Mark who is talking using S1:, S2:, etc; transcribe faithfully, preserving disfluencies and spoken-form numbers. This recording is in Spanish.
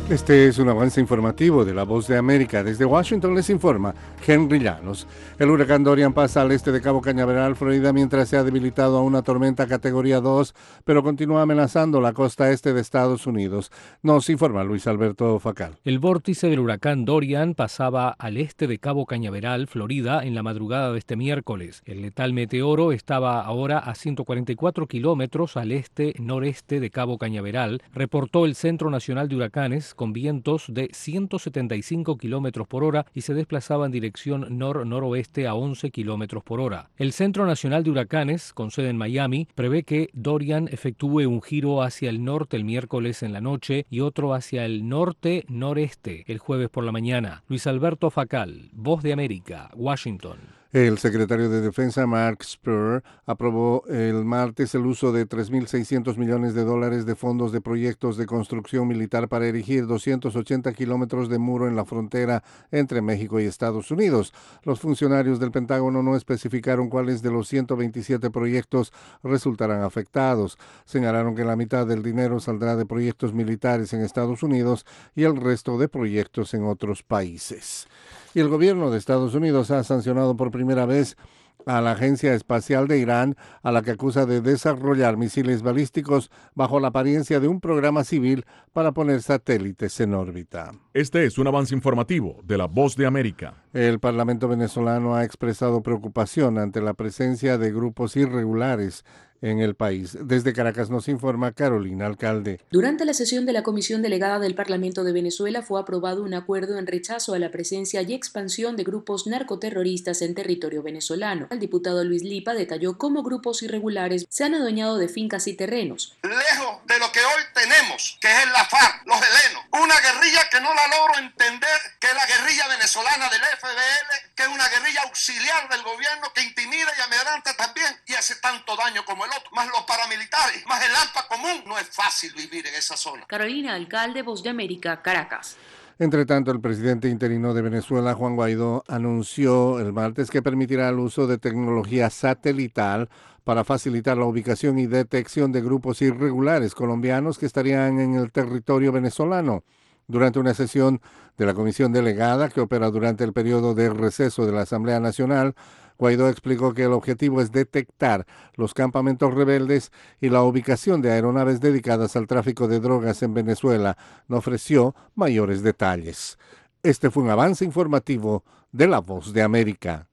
S1: Este es un avance informativo de La Voz de América. Desde Washington les informa Henry Llanos. El huracán Dorian pasa al este de Cabo Cañaveral, Florida, mientras se ha debilitado a una tormenta categoría dos, pero continúa amenazando la costa este de Estados Unidos. Nos informa Luis Alberto Facal.
S2: El vórtice del huracán Dorian pasaba al este de Cabo Cañaveral, Florida, en la madrugada de este miércoles. El letal meteoro estaba ahora a ciento cuarenta y cuatro kilómetros al este-noreste de Cabo Cañaveral, reportó el Centro Nacional de Huracanes, con vientos de ciento setenta y cinco kilómetros por hora y se desplazaba en dirección nor-noroeste a once kilómetros por hora. El Centro Nacional de Huracanes, con sede en Miami, prevé que Dorian efectúe un giro hacia el norte el miércoles en la noche y otro hacia el norte-noreste el jueves por la mañana. Luis Alberto Facal, Voz de América, Washington.
S1: El secretario de Defensa, Mark Spur, aprobó el martes el uso de tres mil seiscientos millones de dólares de fondos de proyectos de construcción militar para erigir doscientos ochenta kilómetros de muro en la frontera entre México y Estados Unidos. Los funcionarios del Pentágono no especificaron cuáles de los ciento veintisiete proyectos resultarán afectados. Señalaron que la mitad del dinero saldrá de proyectos militares en Estados Unidos y el resto de proyectos en otros países. Y el gobierno de Estados Unidos ha sancionado por primera vez a la Agencia Espacial de Irán, a la que acusa de desarrollar misiles balísticos bajo la apariencia de un programa civil para poner satélites en órbita.
S3: Este es un avance informativo de La Voz de América.
S1: El Parlamento venezolano ha expresado preocupación ante la presencia de grupos irregulares en el país. Desde Caracas nos informa Carolina Alcalde.
S4: Durante la sesión de la Comisión Delegada del Parlamento de Venezuela fue aprobado un acuerdo en rechazo a la presencia y expansión de grupos narcoterroristas en territorio venezolano. El diputado Luis Lipa detalló cómo grupos irregulares se han adueñado de fincas y terrenos.
S5: Lejos de lo que hoy tenemos, que es la FARC, los helenos, una guerrilla que no la logro entender, que es la guerrilla venezolana del F B L, que es una guerrilla auxiliar del gobierno que intimida y amedrenta también y hace tanto daño como el otro, más los paramilitares, más el ALPA común. No es fácil vivir en esa zona.
S4: Carolina Alcalde, Voz de América, Caracas.
S1: Entre tanto, el presidente interino de Venezuela, Juan Guaidó, anunció el martes que permitirá el uso de tecnología satelital para facilitar la ubicación y detección de grupos irregulares colombianos que estarían en el territorio venezolano. Durante una sesión de la Comisión Delegada, que opera durante el periodo de receso de la Asamblea Nacional, Guaidó explicó que el objetivo es detectar los campamentos rebeldes y la ubicación de aeronaves dedicadas al tráfico de drogas en Venezuela. No ofreció mayores detalles. Este fue un avance informativo de La Voz de América.